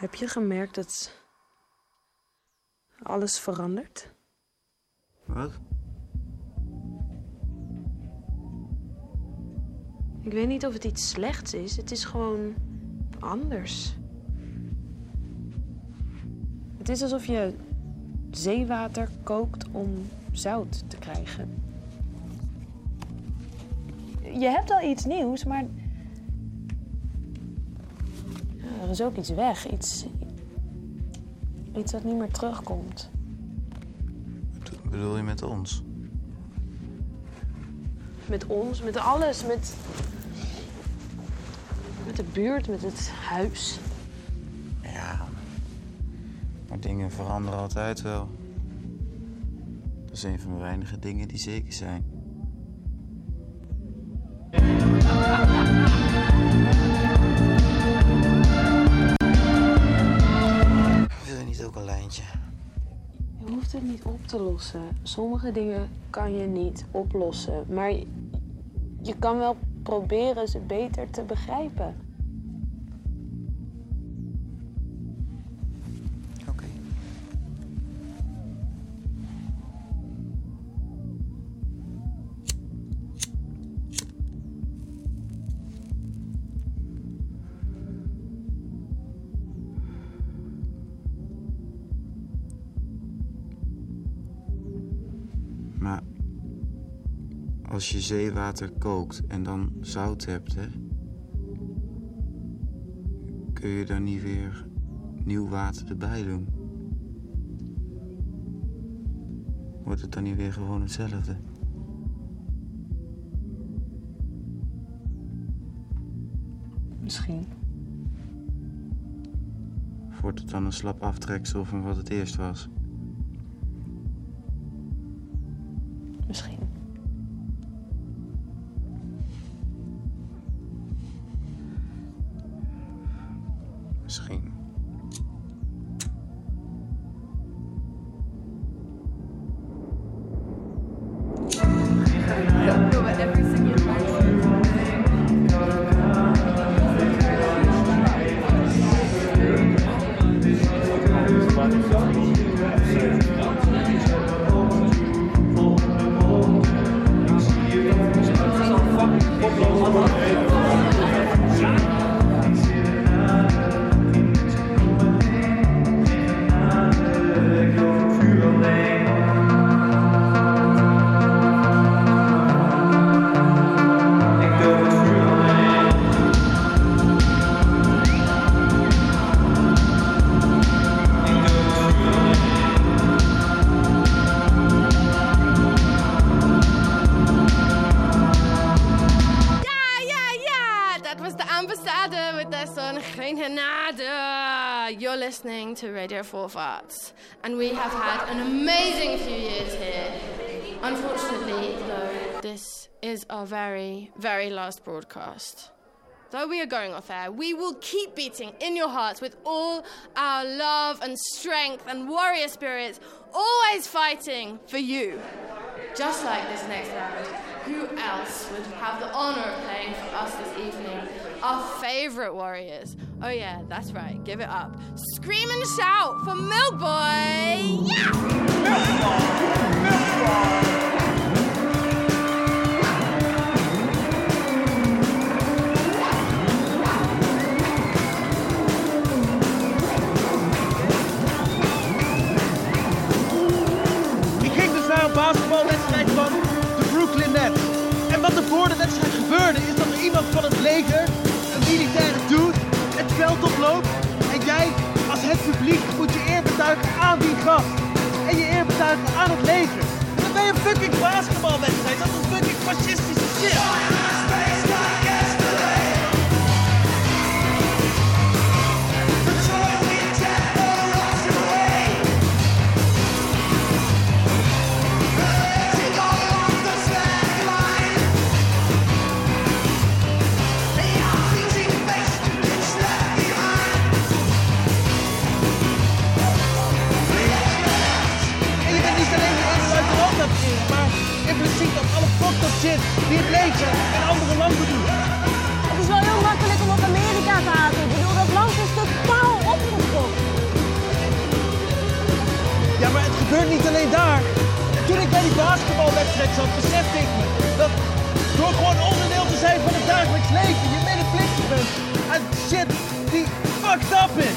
Heb je gemerkt dat alles verandert? Wat? Ik weet niet of het iets slechts is. Het is gewoon anders. Het is alsof je zeewater kookt om zout te krijgen. Je hebt al iets nieuws, maar ja, er is ook iets weg. Iets dat niet meer terugkomt. Wat bedoel je met ons? Met ons, met alles, met de buurt, met het huis. Ja, maar dingen veranderen altijd wel. Dat is een van de weinige dingen die zeker zijn. Wil je niet ook een lijntje? Je hoeft het niet op te lossen. Sommige dingen kan je niet oplossen. Maar je kan wel proberen ze beter te begrijpen. Oké. Maar als je zeewater kookt en dan zout hebt, hè, kun je dan niet weer nieuw water erbij doen? Wordt het dan niet weer gewoon hetzelfde? Misschien. Wordt het dan een slap aftreksel van wat het eerst was? Misschien. Misschien. You're listening to Radio 4 Arts, and we have had an amazing few years here. Unfortunately, though, this is our very, very last broadcast. Though we are going off air, we will keep beating in your hearts with all our love and strength and warrior spirits, always fighting for you. Just like this next round, who else would have the honor of playing for us this evening? Our favorite warriors. Oh yeah, that's right, give it up. Scream and shout for Milk Boy! Yeah! Milk Boy! Milk Boy! Een basketbalwedstrijd van de Brooklyn Nets. En wat er voor de wedstrijd gebeurde is dat er iemand van het leger, een militaire dude, het veld oploopt. En jij als het publiek moet je eer betuigen aan die gast. En je eer betuigen aan het leger. En dan ben je een fucking basketbalwedstrijd. Dat is fucking fascistische shit. Shit die het leger en andere landen doen. Het is wel heel makkelijk om op Amerika te haten. Ik bedoel, dat land is totaal opgefokt. gebeurt niet alleen daar. En toen ik bij die basketbalwedstrijd zat, besefte ik me dat door gewoon onderdeel te zijn van het dagelijks leven, je medeplichtig bent aan shit die fucked up is.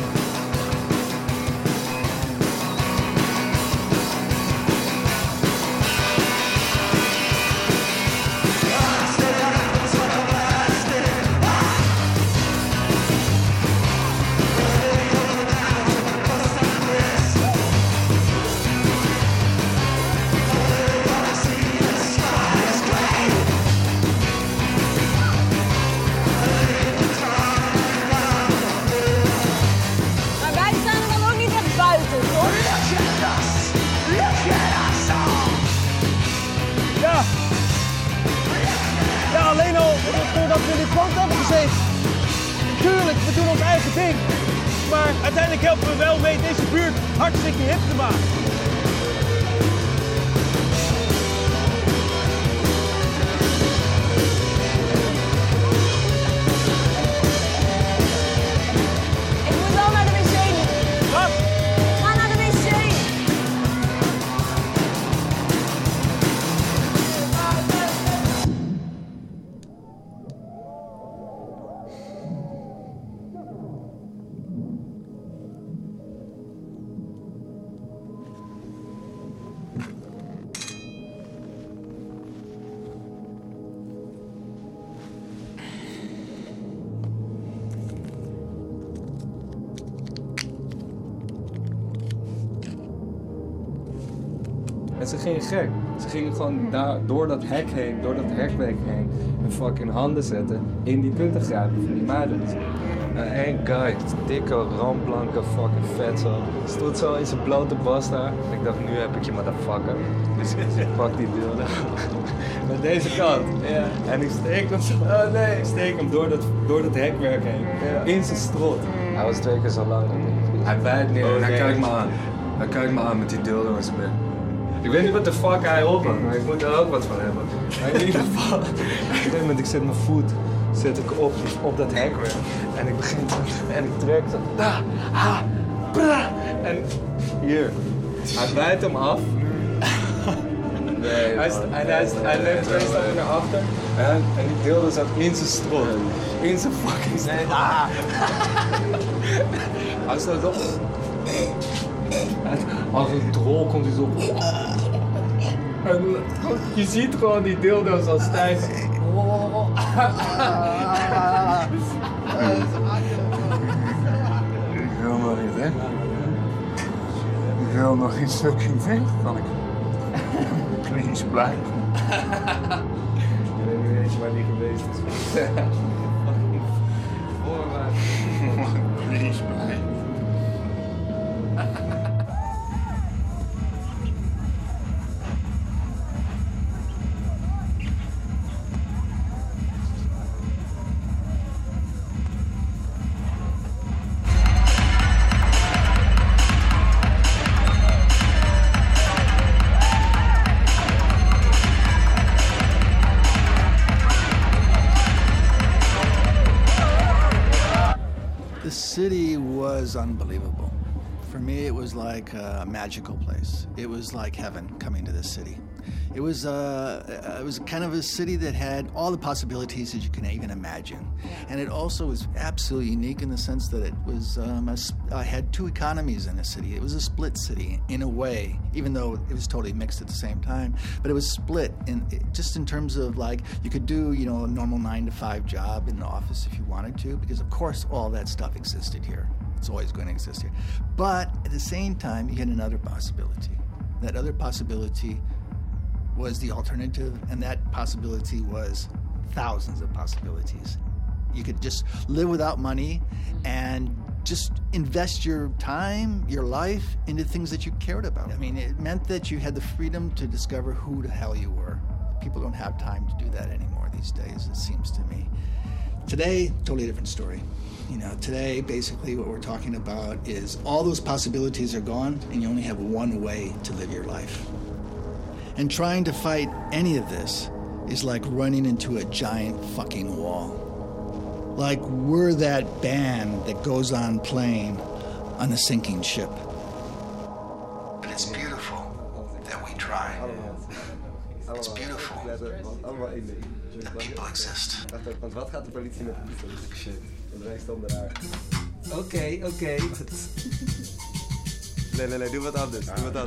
Ja, alleen al doordat we in dit pand hebben gezeten. Tuurlijk, we doen ons eigen ding. Maar uiteindelijk helpen we wel mee deze buurt hartstikke hip te maken. Ik moet wel naar de wc nu. Wat? Ga naar de wc. En ze gingen gek. Ze gingen gewoon door dat hek heen, door dat hekwerk heen, hun fucking handen zetten in die punten grijpen van die meiden. En één guy, dikke, rampblanke, fucking vet zo, stond zo in zijn blote bas daar. Ik dacht, nu heb ik je motherfucker. Dus ik pak die beelden naar deze kant. Ja. En ik steek hem zo, ik steek hem door dat hekwerk heen, in zijn strot. Hij was 2 keer zo lang. Hij bijt neer en hij kijkt me aan. Hij kijkt me aan met die dildo in zijn bek. Ik weet niet wat de fuck hij op had, maar ik moet er ook wat van hebben. Maar in ieder geval, op een gegeven moment, ik zet mijn voet op dat hekwerk. En ik begin en ik trek zo. En hier, hij bijt hem af. Nee, hij neemt 2 stappen naar achter. En die dildo zat in zijn strot. In zijn fucking strot. Nee, hij staat op. Als een drol komt hij zo. En je ziet gewoon die dildo's al stijgen. Ik wil nog niet weg. Ik wil nog een stukje weg. Kan ik please blijven? Ik weet niet eens waar die geweest is. Please blijven. The city was unbelievable. For me, it was like a magical place. It was like heaven coming to this city. It was kind of a city that had all the possibilities that you can even imagine. And it also was absolutely unique in the sense that it was, I had 2 economies in the city. It was a split city in a way, even though it was totally mixed at the same time. But it was split just in terms of like, you could do, a normal 9-to-5 job in the office if you wanted to, because of course all that stuff existed here. It's always going to exist here. But at the same time, you had another possibility. That other possibility was the alternative, and that possibility was thousands of possibilities. You could just live without money and just invest your time, your life, into things that you cared about. I mean, it meant that you had the freedom to discover who the hell you were. People don't have time to do that anymore these days, it seems to me. Today, totally different story. Today, basically what we're talking about is all those possibilities are gone, and you only have one way to live your life. And trying to fight any of this is like running into a giant fucking wall. Like we're that band that goes on playing on a sinking ship. But it's beautiful. It's beautiful. That people exist. Want wat gaat de politie met de pistool? Shit. En wij stonden daar. Oké. Nee, doe wat anders.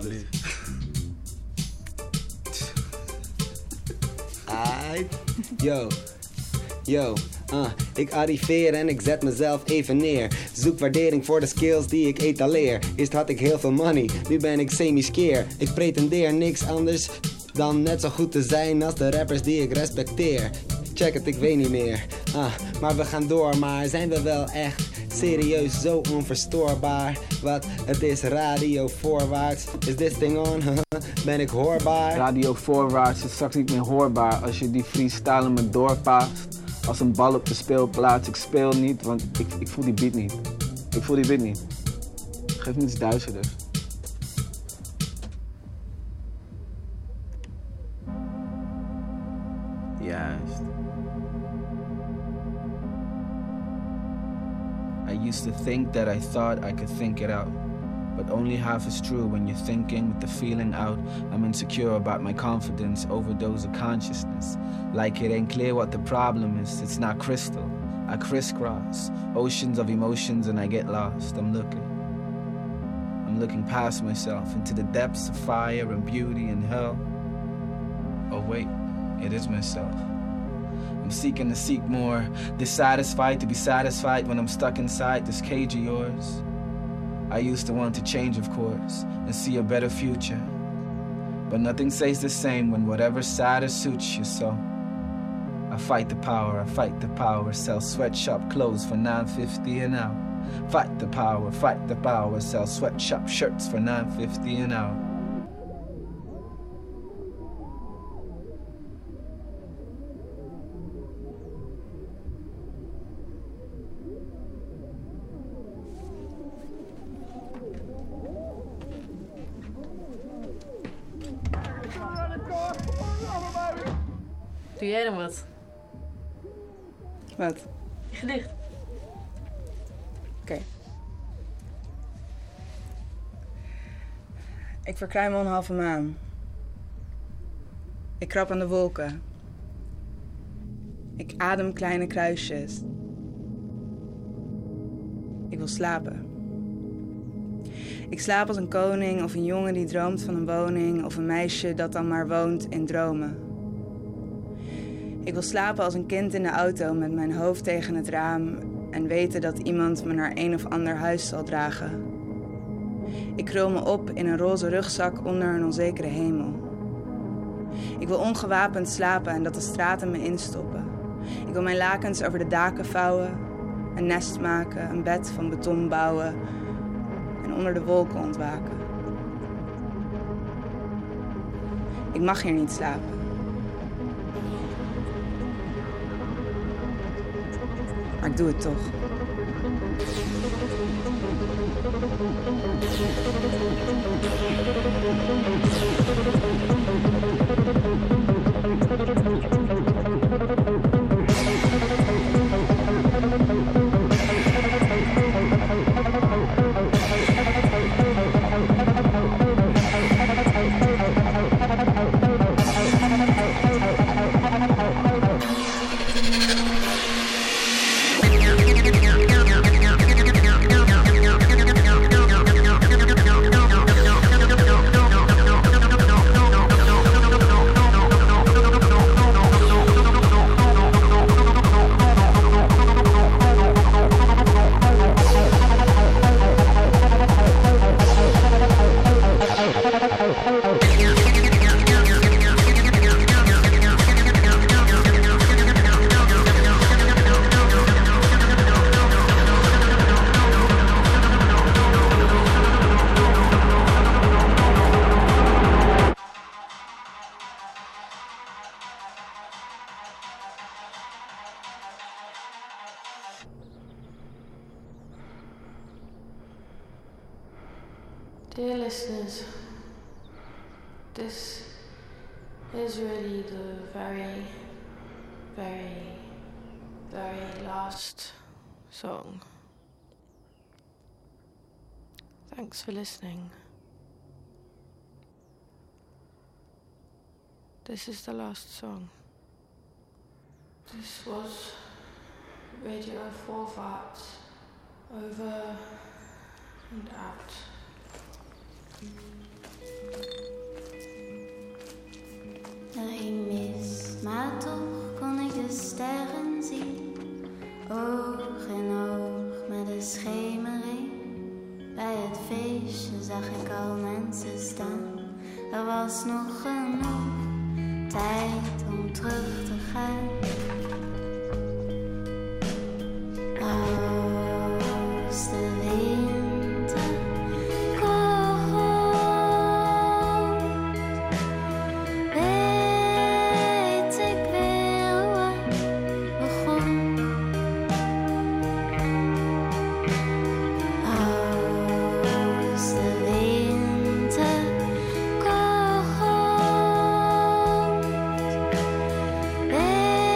Yo, ik arriveer en ik zet mezelf even neer. Zoek waardering voor de skills die ik etaleer. Eerst had ik heel veel money, nu ben ik semi-skeer. Ik pretendeer niks anders dan net zo goed te zijn als de rappers die ik respecteer. Check het, ik weet niet meer. Maar we gaan door, maar zijn we wel echt serieus zo onverstoorbaar? Wat, het is radio voorwaarts. Is this thing on? Ben ik hoorbaar? Radio voorwaarts is straks niet meer hoorbaar als je die freestyle me doorpaast. Als een bal op de speelplaats, ik speel niet, want ik voel die beat niet. Geef me iets duizenders. Juist. I used to think that I thought I could think it out. But only half is true when you're thinking with the feeling out. I'm insecure about my confidence, overdose of consciousness. Like it ain't clear what the problem is, it's not crystal. I crisscross oceans of emotions and I get lost. I'm looking past myself into the depths of fire and beauty and hell. Oh wait, it is myself. I'm seeking to seek more, dissatisfied to be satisfied when I'm stuck inside this cage of yours. I used to want to change, of course, and see a better future. But nothing stays the same when whatever side suits you, so I fight the power, sell sweatshop clothes for $9.50 an hour. Fight the power, sell sweatshop shirts for $9.50 an hour. Doe jij dan wat? Wat? Je gedicht. Oké. Ik verkruim me een halve maan. Ik krab aan de wolken. Ik adem kleine kruisjes. Ik wil slapen. Ik slaap als een koning of een jongen die droomt van een woning of een meisje dat dan maar woont in dromen. Ik wil slapen als een kind in de auto met mijn hoofd tegen het raam en weten dat iemand me naar een of ander huis zal dragen. Ik krul me op in een roze rugzak onder een onzekere hemel. Ik wil ongewapend slapen en dat de straten me instoppen. Ik wil mijn lakens over de daken vouwen, een nest maken, een bed van beton bouwen en onder de wolken ontwaken. Ik mag hier niet slapen. Maar ik doe het toch. Dear listeners, this is really the very, very, very last song. Thanks for listening. this is the last song. This was Radio Voorwaarts, over and out. Er ging mis, maar toch kon ik de sterren zien. Oog in oog met de schemering. Bij het feestje zag ik al mensen staan. Er was nog genoeg tijd om terug te gaan. Als de winter komt, weet ik weer wat begon. Als de winter komt, weet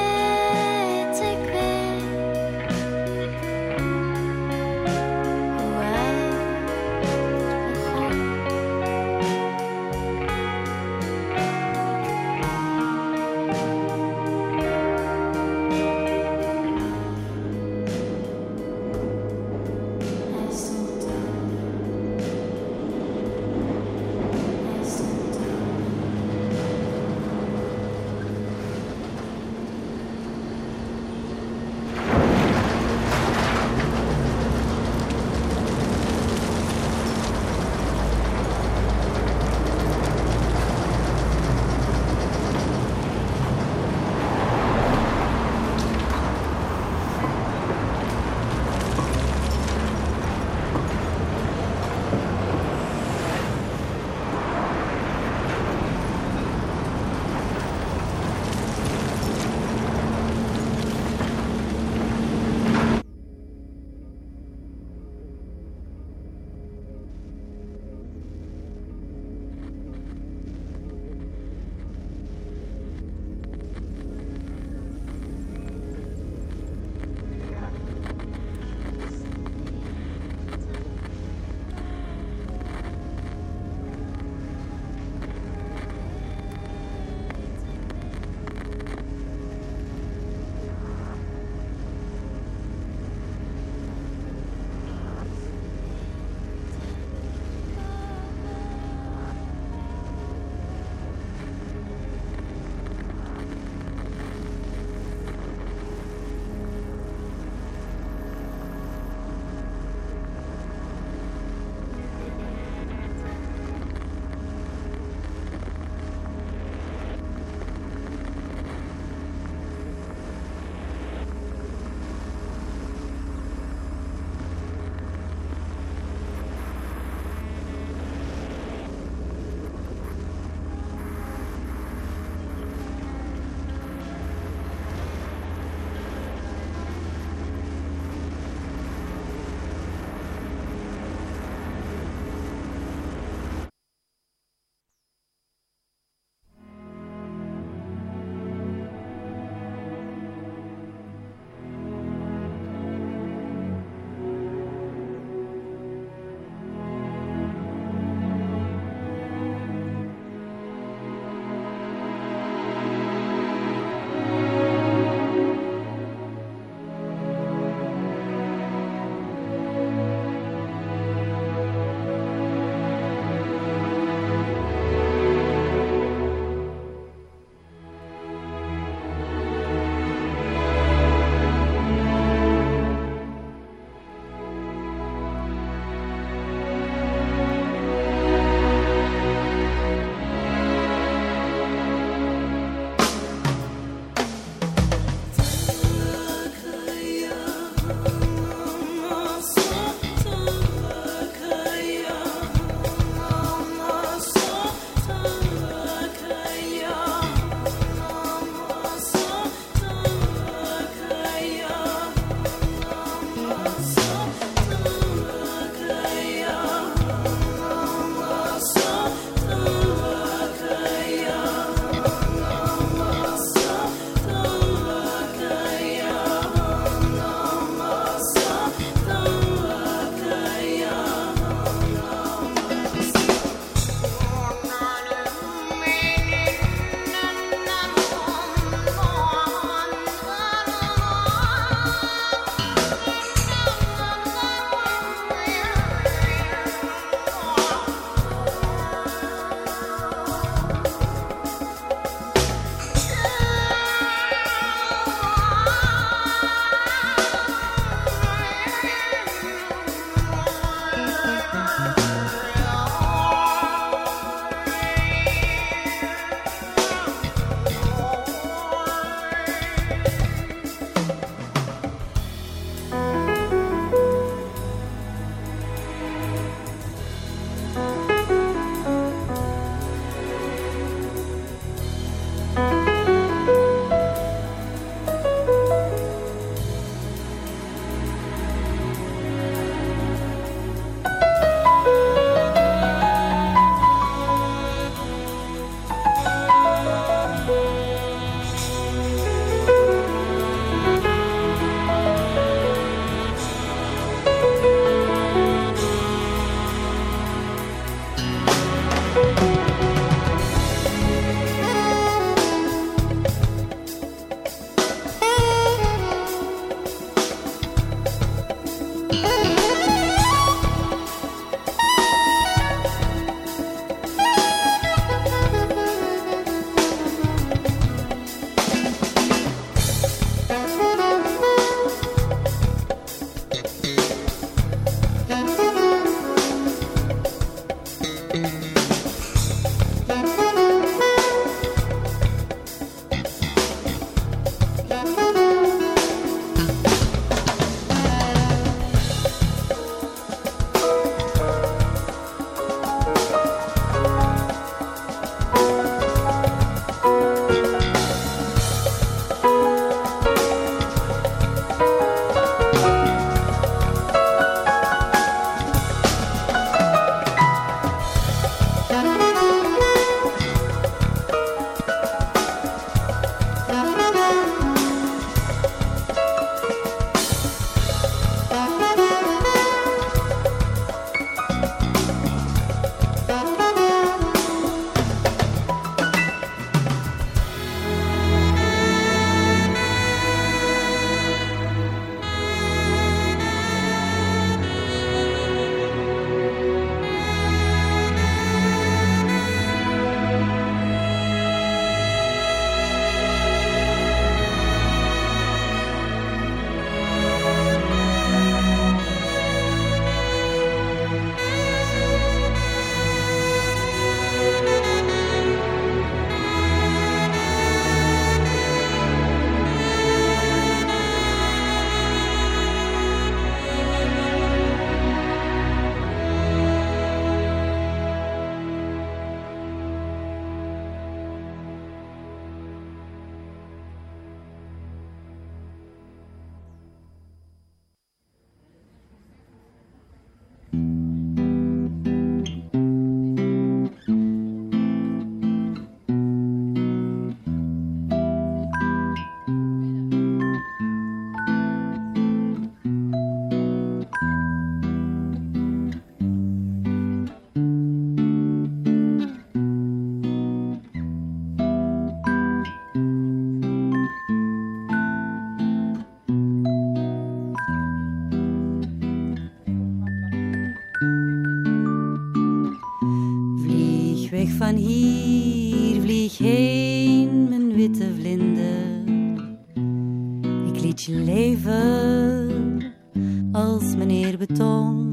witte vlinder. Ik liet je leven als meneer Beton.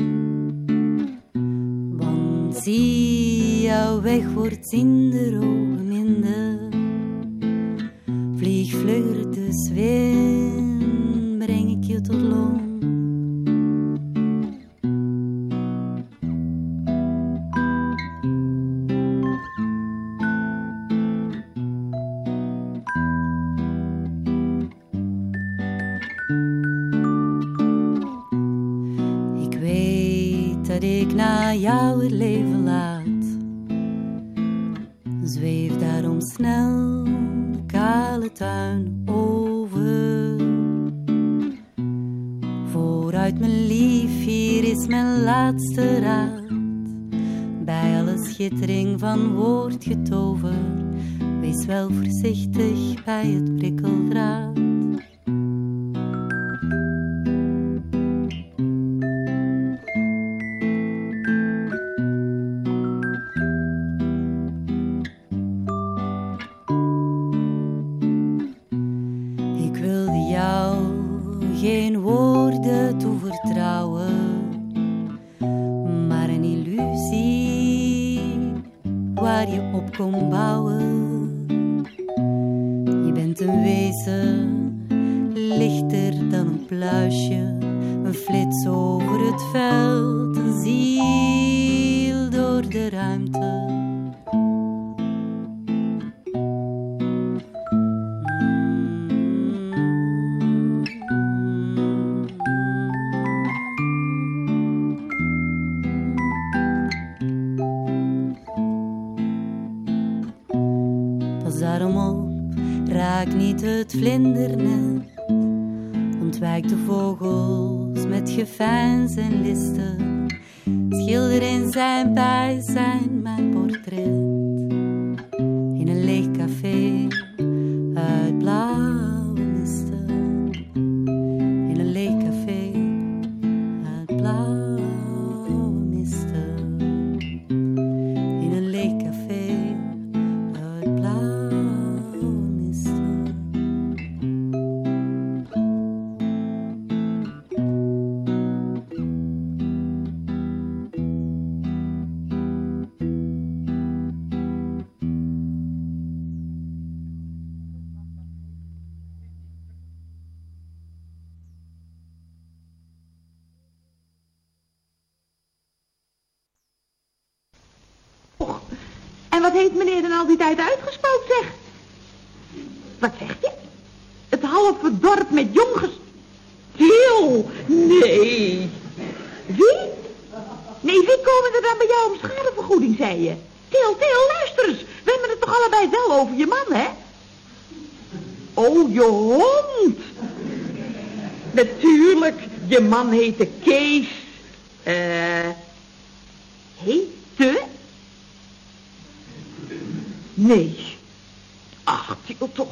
Want zie, jouw weg wordt in de ogen minder. Vlieg vlugger dus wind, breng ik je tot Loon. Jou het leven laat. Zweef daarom snel de kale tuin over. Vooruit mijn lief, hier is mijn laatste raad. Bij alle schittering van woordgetover, wees wel voorzichtig bij het prikkeldraad. Ontwijk de vogels met geveins en listen. Schilder in zijn bijzijn mijn portret. In een leeg café uit blauwe misten. In een leeg café uit blauwe misten. In een leeg café uit blauwe misten. Wat heeft meneer dan al die tijd uitgespookt, zeg? Wat zegt je? Het halve dorp met jongens. Til, nee. Wie? Nee, wie komen er dan bij jou om schadevergoeding, zei je? Til, luister eens. We hebben het toch allebei wel over je man, hè? Oh, je hond. Natuurlijk, je man heette Kees. Heette? Nee. Ach, Til toch.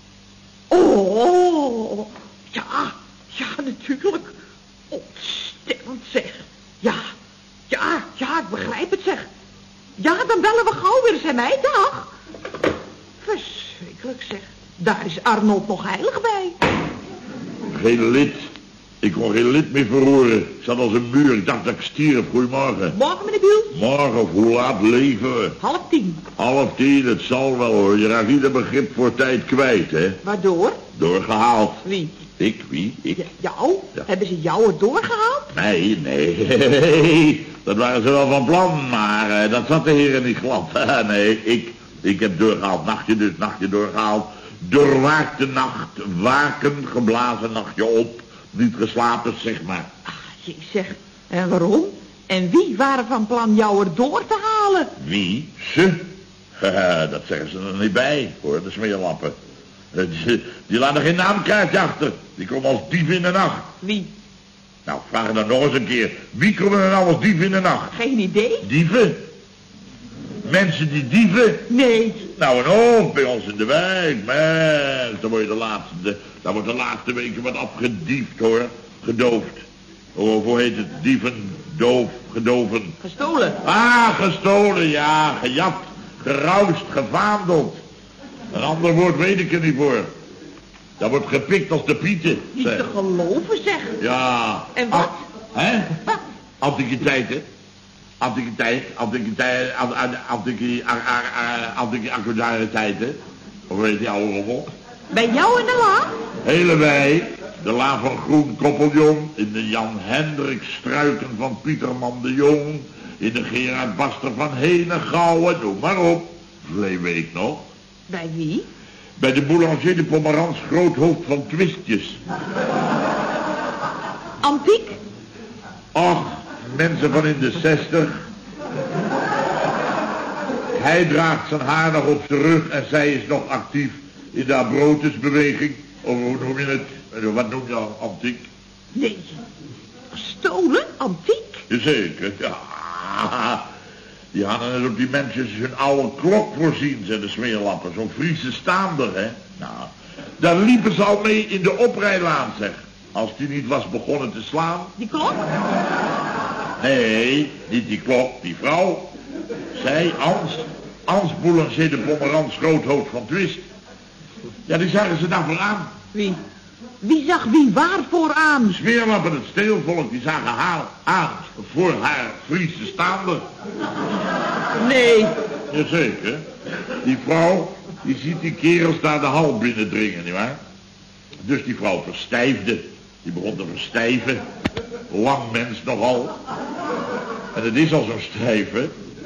Oh, ja, natuurlijk. Ontstellend, zeg. Ja, ik begrijp het, zeg. Ja, dan bellen we gauw weer eens aan mij, dag. Verschrikkelijk, zeg. Daar is Arnold nog heilig bij. Geen lid. Ik kon geen lid meer verhoren. Ik zat als een muur. Ik dacht dat ik stierf. Goedemorgen. Morgen, meneer Biel. Morgen, hoe laat leven we? 9:30. 9:30, het zal wel hoor. Je raakt ieder begrip voor tijd kwijt, hè? Waardoor? Doorgehaald. Wie? Ik, wie? Ik. Ja, jou? Ja. Hebben ze jou het doorgehaald? Nee. Dat waren ze wel van plan, maar dat zat de heren niet glad. Nee, ik heb doorgehaald. Nachtje doorgehaald. Doorwaakte nacht, waken, geblazen nachtje op. Niet geslapen, zeg maar. Ach, je zeg. En waarom? En wie waren van plan jou er door te halen? Wie? Ze? Dat zeggen ze er niet bij, hoor, de smeerlappen. Die laten geen naamkaartje achter. Die komen als dieven in de nacht. Wie? Nou, vraag je dan nog eens een keer. Wie komen er nou als dieven in de nacht? Geen idee. Dieven? Mensen die dieven? Nee. Nou en ook, bij ons in de wijk, mens. Dan wordt de laatste weken wat afgediefd, hoor. Gedoofd. Hoe heet het? Dieven, doof, gedoven. Gestolen. Ah, gestolen, ja. Gejat, geroust, gevaandeld. Een ander woord weet ik er niet voor. Dat wordt gepikt als de pieten. Niet te geloven, zeg. Ja. En wat? Hè? Wat? Antiquiteiten. Antiquiteiten. Of weet je, oude rommel? Bij jou in de la? Hele wei. De la van Groen Koppeljong. In de Jan Hendrik Struiken van Pieterman de Jong. In de Gerard Baster van Henegouwen. Noem maar op. Verleden week nog. Bij wie? Bij de boulanger de Pomerans Groothoofd van Twistjes. Antiek? Och, mensen van in de 60. Hij draagt zijn haar nog op zijn rug en zij is nog actief in de abrotusbeweging. Of hoe noem je het? Wat noem je al antiek? Nee. Gestolen? Antiek? Jazeker, ja. Die hadden er op die mensen hun oude klok voorzien, zijn de smeerlappen. Zo'n Friese staander, hè. Nou, daar liepen ze al mee in de oprijlaan, zeg. Als die niet was begonnen te slaan. Die klok? Nee, niet die klok, die vrouw. Zij, Ans Boulanger de Pomerans Groothoofd van Twist. Ja, die zagen ze daarvoor aan. Wie? Wie zag wie waarvoor aan? De smeerlappen, het steelvolk, die zagen haar aan voor haar Friese staander. Nee. Jazeker. Die vrouw, die ziet die kerels daar de hal binnendringen, nietwaar? Dus die vrouw verstijfde. Die begon te verstijven. Lang mens nogal. En het is al zo'n stijve.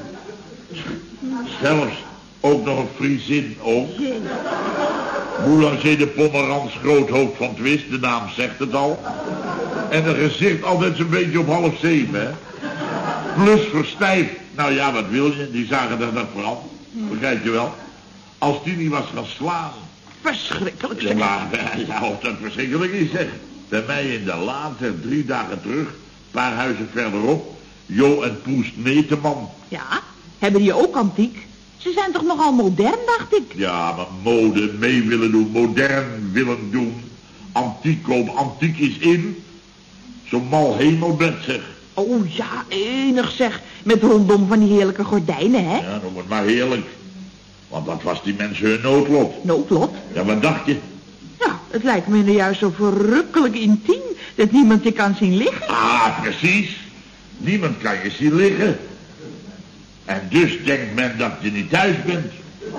Zelfs ook nog een Friesin ook. Boulanger de Pomerans Groothoofd van Twist, de naam zegt het al. En een gezicht altijd zo'n beetje op 6:30, hè. Plus verstijfd. Nou ja, wat wil je? Die zagen dat vooral. Begrijp je wel? Als die niet was gaan slaan. Verschrikkelijk, zeg. Ja, of dat verschrikkelijk is, zeg. Bij mij in de laan, zeg, 3 dagen terug, een paar huizen verderop, Jo en Poes Neteman. Ja, hebben die ook antiek? Ze zijn toch nogal modern, dacht ik. Ja, maar mode mee willen doen, modern willen doen. Antiek kopen, antiek is in. Zo'n mal hemelbed, zeg. Oh ja, enig zeg. Met rondom van die heerlijke gordijnen, hè? Ja, noem het maar heerlijk. Want dat was die mensen hun noodlot. Noodlot? Ja, wat dacht je? Ja, het lijkt me juist zo verrukkelijk intiem dat niemand je kan zien liggen. Ah, precies. Niemand kan je zien liggen. En dus denkt men dat je niet thuis bent.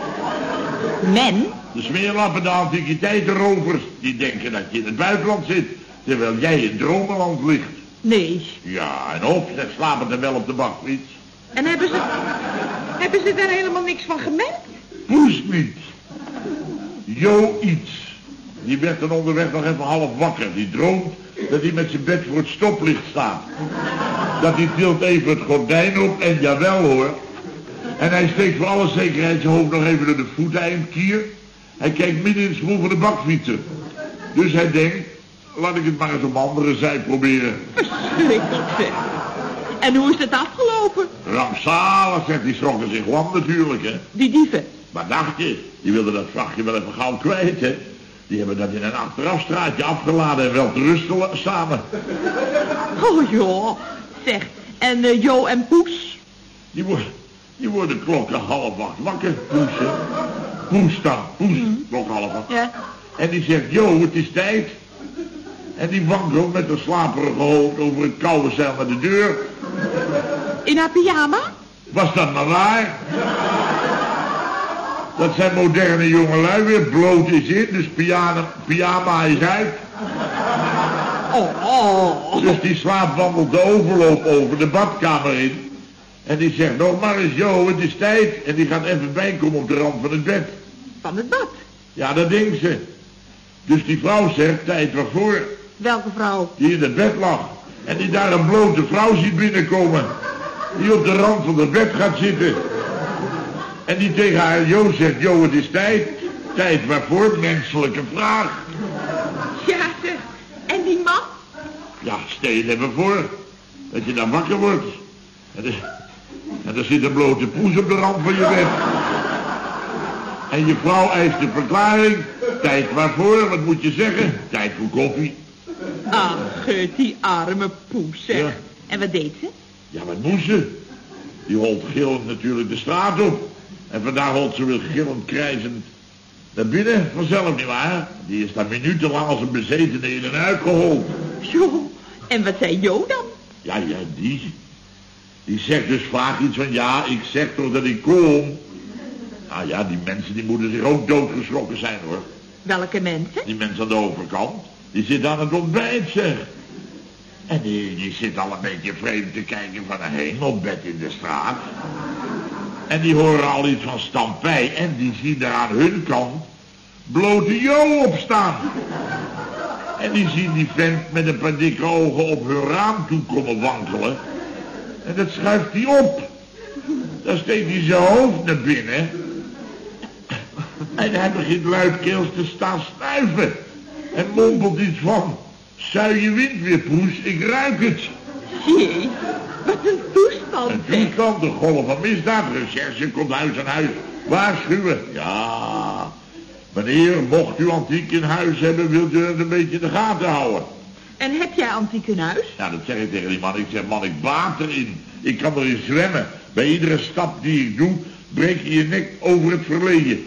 Men? De smeerlappen, de antiquiteitenrovers, die denken dat je in het buitenland zit, terwijl jij in dromenland ligt. Nee. Ja, en op, zeg, slapen er wel op de bakfiets. En hebben ze daar helemaal niks van gemerkt? Poes niet. Jo iets. Die werd dan onderweg nog even half wakker. Die droomt dat hij met zijn bed voor het stoplicht staat. Dat hij tilt even het gordijn op en jawel hoor. En hij steekt voor alle zekerheid zijn hoofd nog even door de voeteinkier. Hij kijkt midden in het spoel van de bakfietsen. Dus hij denkt, laat ik het maar eens op andere zij proberen. Verschrikkelijk zeg. En hoe is het afgelopen? Rampzalig, zegt die schrokken zich lam natuurlijk, hè. Die dieven? Wat dacht je? Die wilden dat vrachtje wel even gauw kwijt, hè. Die hebben dat in een achterafstraatje afgeladen en wel te rusten samen. Oh joh, zeg. En Jo en Poes? Die worden klokken 7:30 wakker, Poes, hè. Poes dan, Poes, klok 7:30. Ja. En die zegt, Jo, het is tijd. En die wankelt met een slaperige hoofd over een koude zeil naar de deur. In haar pyjama? Was dat maar waar? Dat zijn moderne jongelui weer, bloot is in, dus pyjama is uit. Oh. Dus die slaap wandelt de overloop over de badkamer in. En die zegt, nog maar eens, Jo, het is tijd. En die gaat even bijkomen op de rand van het bed. Van het bad? Ja, dat denkt ze. Dus die vrouw zegt, tijd waarvoor. Welke vrouw? Die in het bed lag. En die daar een blote vrouw ziet binnenkomen. Die op de rand van het bed gaat zitten. En die tegen haar Jo zegt, Jo, het is tijd. Tijd waarvoor? Menselijke vraag. Ja, zeg. En die man? Ja, stel hebben voor. Dat je dan wakker wordt. En er zit een blote poes op de rand van je bed. En je vrouw eist een verklaring. Tijd waarvoor? Wat moet je zeggen? Tijd voor koffie. Ach, die arme poes, zeg. Ja. En wat deed ze? Ja, wat moest ze? Die holt gillend natuurlijk de straat op. En vandaag holt ze weer gillend krijzend Naar binnen, vanzelf nietwaar? Die is daar minutenlang als een bezetene in en uitgehold. Jo, en wat zei Jo dan? Ja, die zegt dus vaak iets van, ja, ik zeg toch dat ik kom. Nou ja, die mensen die moeten zich ook doodgeschrokken zijn, hoor. Welke mensen? Die mensen aan de overkant. Die zitten aan het ontbijt, zeg. En die zit al een beetje vreemd te kijken van een hemelbed in de straat. En die horen al iets van stampij. En die zien daar aan hun kant blote Jo opstaan. En die zien die vent met een paar dikke ogen op hun raam toe komen wankelen. En dat schuift hij op. Dan steekt hij zijn hoofd naar binnen. En hij begint luidkeels te staan snuiven. En mompelt iets van, zuie wind weer, poes, ik ruik het. Jee, wat een toestand. Een toestand, de golf van misdaad, recherche komt huis aan huis. Waarschuwen. Ja, meneer, mocht u antiek in huis hebben, wilt u het een beetje in de gaten houden. En heb jij antiek in huis? Ja, dat zeg ik tegen die man. Ik zeg, man, ik baat erin. Ik kan erin zwemmen. Bij iedere stap die ik doe, breek je je nek over het verleden.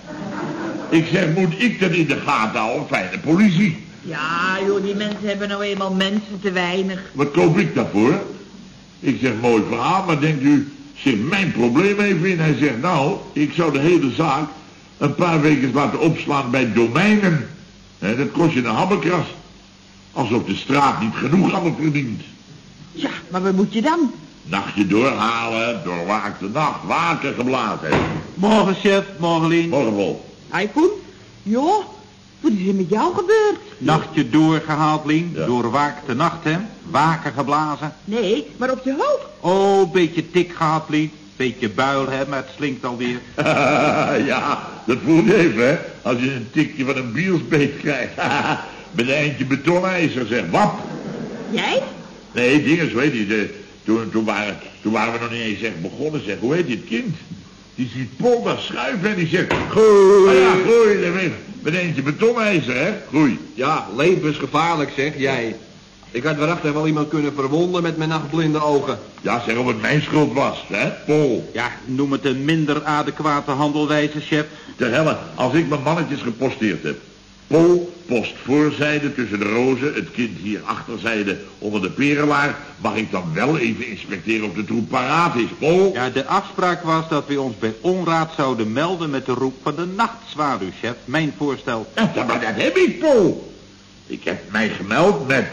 Ik zeg, moet ik dat in de gaten houden? Fijne politie. Ja, joh, die mensen hebben nou eenmaal mensen te weinig. Wat koop ik daarvoor? Ik zeg, mooi verhaal, maar denkt u, zit mijn probleem even in? Hij zegt, nou, ik zou de hele zaak een paar weken laten opslaan bij domeinen. Dat kost je een habbekras. Alsof de straat niet genoeg aan me verdient. Ja, maar wat moet je dan? Nachtje doorhalen, doorwaakte nacht, waken geblazen. Morgen, chef, morgen, Lien. Morgen, Wolf. Hij Koen? Joh, wat is er met jou gebeurd? Nachtje doorgehaald, Lien. Ja. Doorwaakte nacht, hè? Waken geblazen. Nee, maar op je hoofd. Oh, beetje tik gehad, Lien. Beetje buil, hè, maar het slinkt alweer. Ja, dat voelt even, hè. Als je een tikje van een bielsbeet krijgt. Met een eindje betonijzer, zeg. Wap. Jij? Nee, dinges, weet je. Toen waren we nog niet eens echt begonnen, zeg. Hoe heet dit kind? Die ziet Paul daar schuiven en die zegt... Groei. Ah ja, groei. Met eentje betonijzer, hè. Groei. Ja, levensgevaarlijk, zeg jij. Ik had waarachtig wel iemand kunnen verwonden met mijn nachtblinde ogen. Ja, zeg, of het mijn schuld was, hè, Paul. Ja, noem het een minder adequate handelwijze, chef. Ter helle, als ik mijn mannetjes geposteerd heb. Paul, post voorzijde tussen de rozen, het kind hier achterzijde onder de perelaar. Mag ik dan wel even inspecteren of de troep paraat is, Paul? Ja, de afspraak was dat we ons bij onraad zouden melden met de roep van de nachtzwaluw, chef. Mijn voorstel. Ja, maar dat heb ik, Paul. Ik heb mij gemeld met...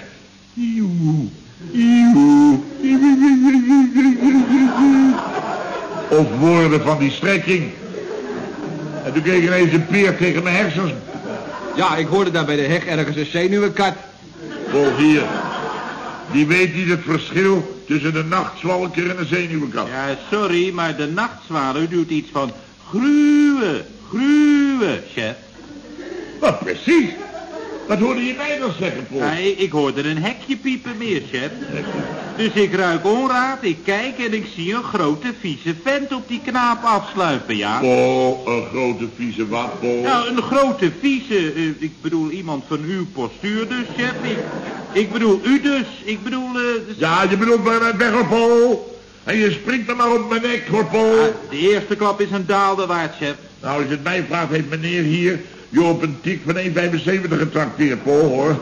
Of woorden van die strekking. En toen kreeg ineens een peer tegen mijn hersens. Ja, ik hoorde daar bij de heg ergens een zenuwenkat. Paul hier. Die weet niet het verschil tussen een nachtzwalker en een zenuwenkat. Ja, sorry, maar de nachtzwaluw doet iets van gruwen, chef. Wat precies? Wat hoorde je mij dan zeggen, Paul? Ja, ik hoorde een hekje piepen meer, chef. Dus ik ruik onraad, ik kijk en ik zie een grote vieze vent op die knaap afsluipen, ja. Paul, een grote vieze wat, Paul? Nou, een grote vieze, ik bedoel iemand van uw postuur dus, chef. Ik bedoel u dus, ik bedoel... Ja, je bedoelt bij mij weg, hoor, Paul. En je springt er maar op mijn nek, hoor, Paul. Ja, de eerste klap is een daalde waard, chef. Nou, als je het mij vraagt, heeft meneer hier... je op een tik van 1,75 getrakteerd, Paul, hoor.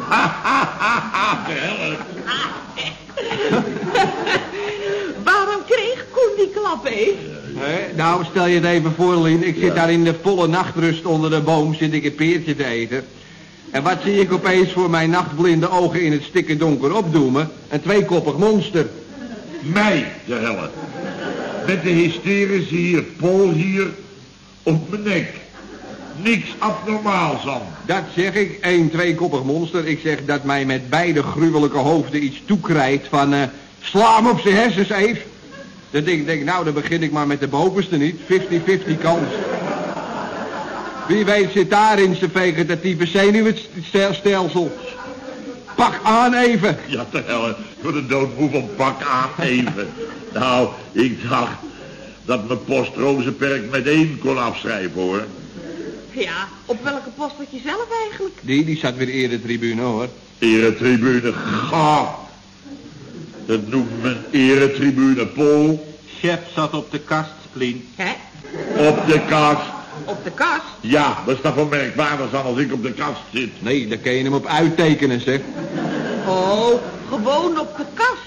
Waarom kreeg Koen die klap, hé? Nou, stel je het even voor, Lien. Ik zit daar in de volle nachtrust onder de boom, zit ik een peertje te eten. En wat zie ik opeens voor mijn nachtblinde ogen in het stikken donker opdoemen? Een tweekoppig monster. Mij, de helle. Met de hysterische hier, Paul hier, op mijn nek. Niks abnormaals aan. Dat zeg ik, een tweekoppig monster. Ik zeg dat mij met beide gruwelijke hoofden iets toekrijgt van... sla hem op zijn hersens, Eve. Dan denk ik, nou, dan begin ik maar met de bovenste niet. 50-50 kans. Wie weet zit daar in zijn vegetatieve zenuwstelsel. Pak aan even. Ja, te helle, voor de doodmoe van pak aan even. Nou, ik dacht dat mijn post Rozenperk met 1 kon afschrijven, hoor. Ja, op welke post had je zelf eigenlijk? Die zat weer eretribune, hoor. Eretribune, ga. Dat noemt men eretribune, Paul. Chef zat op de kast, Lien. Hè? Op de kast. Op de kast? Ja, dat is toch wel merkwaardig dan als ik op de kast zit. Nee, daar kun je hem op uittekenen, zeg. Oh, gewoon op de kast.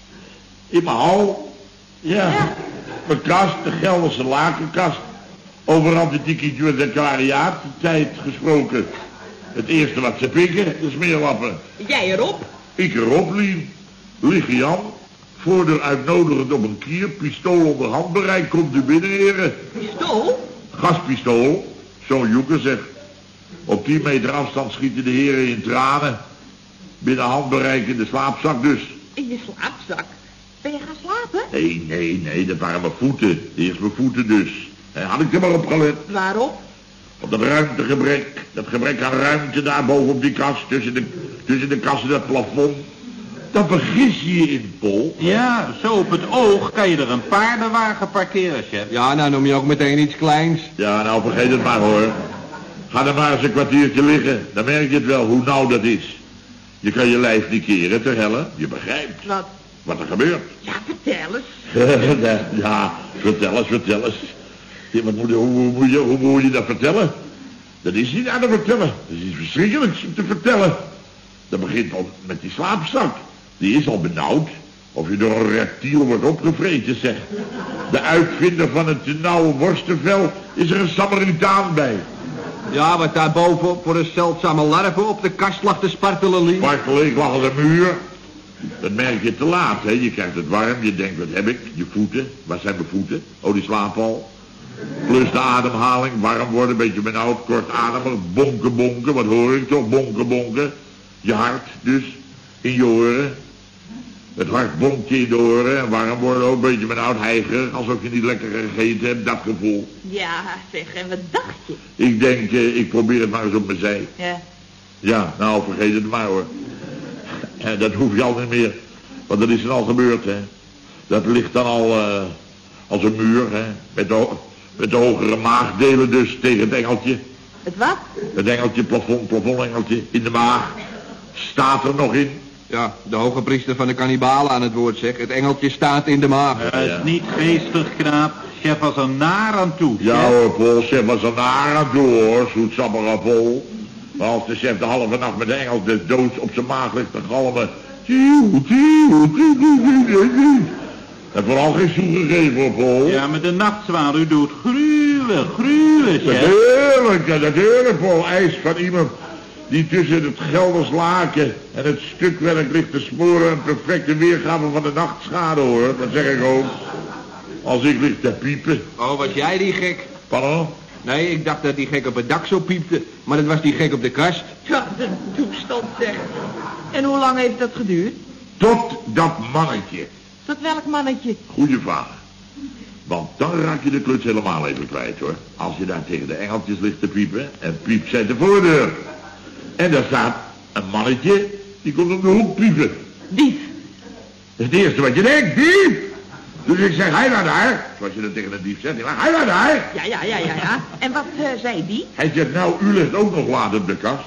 In mijn hal. Ja. Mijn kast, de Gelderse lakenkast. Over antieke antiquariaat tijd gesproken. Het eerste wat ze pikken, de smeerlappen. Jij erop? Ik erop, Lien. Liggen Jan. Voordeur uitnodigend op een kier. Pistool onder handbereik. Komt u binnen, heren. Pistool? Gaspistool. Zo'n joeker zeg. Op 10 meter afstand schieten de heren in tranen. Binnen handbereik in de slaapzak dus. In je slaapzak? Ben je gaan slapen? Nee, dat waren mijn voeten. Eerst mijn voeten dus. Had ik er maar op gelet. Waarop? Op dat ruimtegebrek. Dat gebrek aan ruimte daar boven op die kast. Tussen de kast en het plafond. Dat vergis je je in, Paul. Ja, zo op het oog kan je er een paardenwagen parkeren, chef. Ja, nou noem je ook meteen iets kleins. Ja, nou vergeet het maar hoor. Ga er maar eens een kwartiertje liggen. Dan merk je het wel hoe nauw dat is. Je kan je lijf niet keren ter helle. Je begrijpt. Wat er gebeurt. Ja, vertel eens. Ja, vertel eens. Ja, hoe moet je dat vertellen? Dat is niet aan te vertellen. Dat is iets verschrikkelijks om te vertellen. Dat begint al met die slaapzak. Die is al benauwd. Of je door een reptiel wordt opgevreten, zeg. De uitvinder van het te nauwe worstenvel is er een Samaritaan bij. Ja, wat daar bovenop voor een zeldzame larven op de kast lag te spartelen, Lien. Spartelen, ik lag aan de muur. Dat merk je te laat, hè. Je krijgt het warm, je denkt, wat heb ik? Je voeten. Waar zijn mijn voeten? Oh, die slapen al. Plus de ademhaling, warm worden, een beetje benauwd, kortademig, bonken, wat hoor ik toch? Bonken. Je hart dus, in je oren. Het hart bonkt je in de oren en warm worden ook, een beetje benauwd, hijgerig, alsof je niet lekker gegeten hebt, dat gevoel. Ja, zeg, en wat dacht je? Ik denk, ik probeer het maar eens op mijn zij. Ja. Ja, nou, vergeet het maar hoor. Dat hoef je al niet meer, want dat is er al gebeurd, hè. Dat ligt dan al als een muur, hè, met de hogere maagdelen dus tegen het engeltje. Het wat? Het engeltje, plafondengeltje in de maag. Staat er nog in. Ja, de hoge priester van de kannibalen aan het woord zegt. Het engeltje staat in de maag. Dat is niet geestig, knaap. Chef was er naar aan toe. Ja hoor, Paul, chef was er naar aan toe hoor, zoetsappige Paul. Maar als de chef de halve nacht met de engel des doods op zijn maag ligt te galmen. En vooral geen zoen gegeven hoor, Paul. Ja, met de nachtzwaluw doet gruwelen, chef. Natuurlijk, Paul. Eis van iemand die tussen het Gelders laken en het stukwerk ligt te smoren een perfecte weergave van de nachtschade hoor. Dat zeg ik ook. Als ik lig te piepen. Oh, was jij die gek? Pardon? Nee, ik dacht dat die gek op het dak zo piepte. Maar dat was die gek op de kast. Ja, de toestand zeg. En hoe lang heeft dat geduurd? Tot dat mannetje. Tot welk mannetje? Goeie vraag. Want dan raak je de kluts helemaal even kwijt hoor. Als je daar tegen de engeltjes ligt te piepen en piept zij de voordeur. En daar staat een mannetje, die komt op de hoek piepen. Dief. Dat is het eerste wat je denkt, dief. Dus ik zeg, hij naar daar. Zoals je dat tegen een dief zegt, hij naar daar. Ja. En wat zei die? Hij zegt, nou, u ligt ook nog laat op de kast.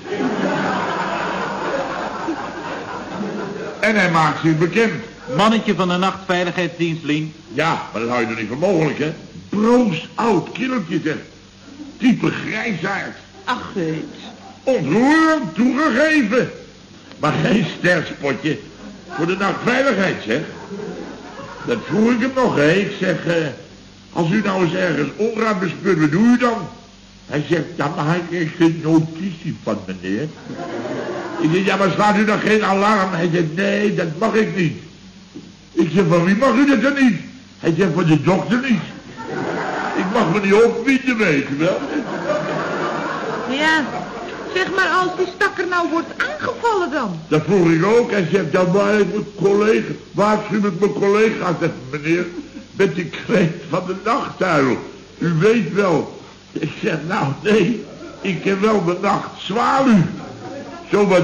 En hij maakt zich bekend. Mannetje van de nachtveiligheidsdienst, Lien. Ja, maar dat hou je toch niet voor mogelijk, hè? Broos oud kindertje, zeg. Type grijsaard. Ach, het. Ontroerend toegegeven. Maar geen sterkspotje voor de nachtveiligheid, zeg. Dat vroeg ik hem nog, hè. Ik zeg, als u nou eens ergens onraad bespeurt, wat doe u dan? Hij zegt, ja, maar hij kreeg geen notitie van meneer. Ik zeg, ja, maar slaat u dan geen alarm? Hij zegt, nee, dat mag ik niet. Ik zeg, van wie mag u dat dan niet? Hij zegt, van de dokter niet. Ik mag me niet opbieden, weet je wel. Ja, zeg maar als die stakker nou wordt aangevallen dan. Dat vroeg ik ook. Hij zegt, ja, maar ik moet collega, waarschuw ik mijn collega. Zegt, meneer, met die kreet van de nachtuil. U weet wel. Ik zeg, nou, nee, ik ken wel de nachtzwaluw. Zo wat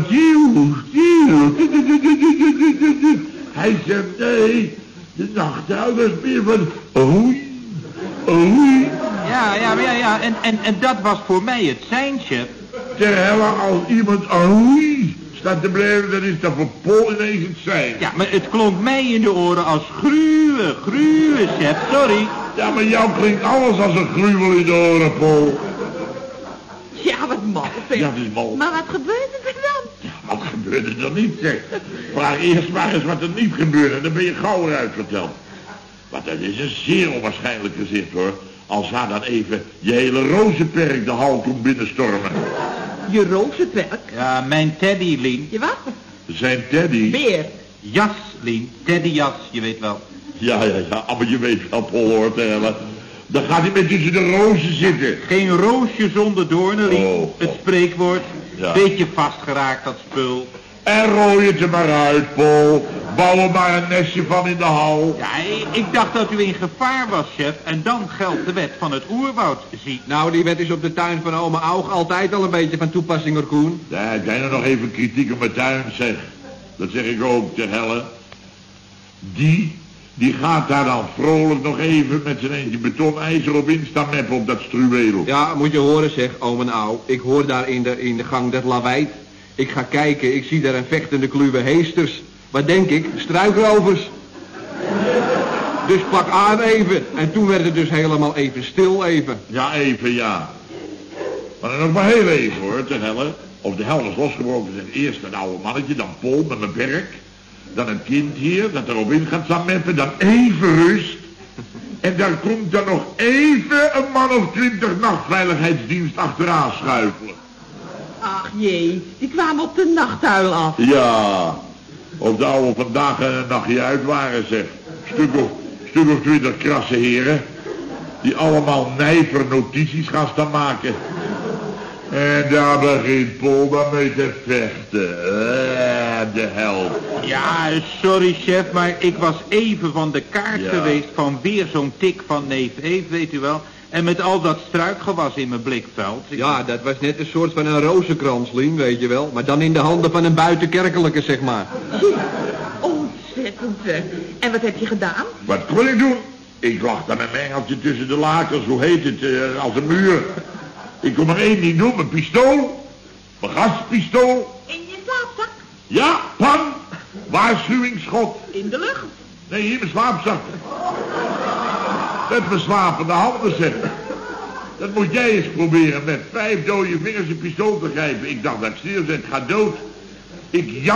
Hij zegt, nee, de nachtuil is meer van oei. Ja, en dat was voor mij het zijn, chef. Ter helle als iemand oei staat te blijven, dan is dat voor Paul ineens het zijn. Ja, maar het klonk mij in de oren als gruwen, chef, sorry. Ja, maar jou klinkt alles als een gruwel in de oren, Paul. Ja, wat mal, zeg. Ja, dat is mal. Maar wat gebeurde er dan? Wat gebeurde er niet, zeg? Vraag eerst maar eens wat er niet gebeurde, dan ben je gauw eruit verteld. Want dat is een zeer onwaarschijnlijk gezicht, hoor. Als haar dan even je hele rozenperk de hal komt binnenstormen. Je rozenperk? Ja, mijn teddy, Lien. Je wat? Zijn teddy? Beer. Jas, Lien. Teddyjas, je weet wel. Ja, maar je weet wel, Paul, hoort hè. Dan gaat hij met tussen de rozen zitten. Geen roosje zonder doornen, Lien. Oh. Het spreekwoord. Ja. Beetje vastgeraakt, dat spul. En rooi het er maar uit, Paul. Bouw er maar een nestje van in de hal. Ja, ik dacht dat u in gevaar was, chef. En dan geldt de wet van het oerwoud, zie. Nou, die wet is op de tuin van oma Aug altijd al een beetje van toepassing, hoor, Koen. Ja, ik ben er nog even kritiek op mijn tuin, zeg. Dat zeg ik ook tegen Helle. Die gaat daar dan vrolijk nog even met zijn eentje betonijzer op in staan meppen op dat struweel. Ja, moet je horen, zeg, oom en ouw. Ik hoor daar in de gang dat lawaai. Ik ga kijken, ik zie daar een vechtende kluwe heesters. Wat denk ik? Struikrovers. Dus pak aan even. En toen werd het dus helemaal even stil even. Ja, even, ja. Maar dan nog maar heel even, hoor, te Helle. Of de hel is losgebroken zijn. Eerst een oude mannetje, dan Paul met mijn werk. Dan een kind hier, dat erop in gaat staan meppen. Dan even rust. En daar komt dan nog even een man of 20 nachtveiligheidsdienst achteraan schuifelen. Ach jee, die kwamen op de nachthuil af. Ja, of de oude vandaag een nachtje uit waren, zeg. Stuk of 20 krasse heren. Die allemaal nijver notities gaan staan maken. En daar begint Paul dan mee te vechten. De hel. Ja, sorry chef, maar ik was even van de kaart Ja. geweest van weer zo'n tik van neef Eef, weet u wel. En met al dat struikgewas in mijn blikveld. Ja, dat was net een soort van een rozenkrans, Lien, weet je wel. Maar dan in de handen van een buitenkerkelijke, zeg maar. Ontzettend, zeg. En wat heb je gedaan? Wat kon ik doen? Ik lag dan een engeltje tussen de lakens, hoe heet het, als een muur. Ik kon maar één ding doen, mijn pistool. Mijn gaspistool. In je slaapzak? Ja, pam. Waarschuwingsschot. In de lucht? Nee, hier mijn slaapzak. Met mijn slapende handen, zeg. Dat moet jij eens proberen met 5 dode vingers een pistool te grijpen. Ik dacht dat ik stil zet, ga dood. Ik